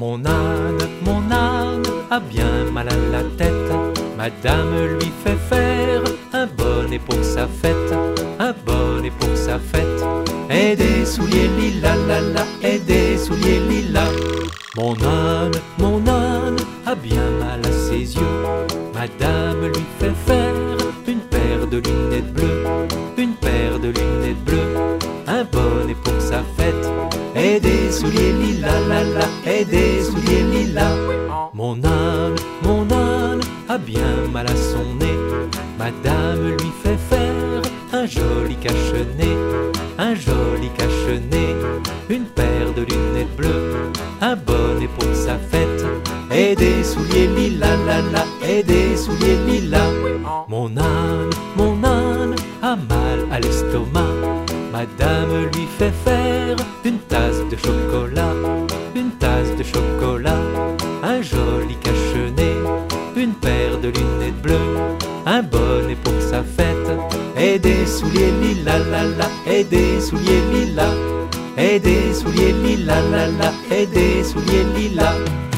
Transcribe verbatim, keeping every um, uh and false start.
Mon âne, mon âne a bien mal à la tête. Madame lui fait faire un bonnet pour sa fête, un bonnet pour sa fête. Et des souliers lilas, la la, et des souliers lilas. Mon âne, mon âne a bien mal à ses yeux. Madame lui fait faire une paire de lunettes bleues, une paire de lunettes bleues, un bonnet pour sa fête. Et des souliers lilas, la la, et des souliers lilas. Mon âne, mon âne a bien mal à son nez. Madame lui fait faire un joli cache-nez, un joli cache-nez, une paire de lunettes bleues, un bonnet pour sa fête. Et des souliers lilas, la la, et des souliers lilas. Mon âne, mon âne a mal à l'estomac. Madame lui fait faire une tasse de chocolat, une tasse de chocolat, un joli cache-nez, une paire de lunettes bleues, un bonnet pour sa fête. Et des souliers lilas, la la, et des souliers lilas, et des souliers lilas, la la, et des souliers lilas.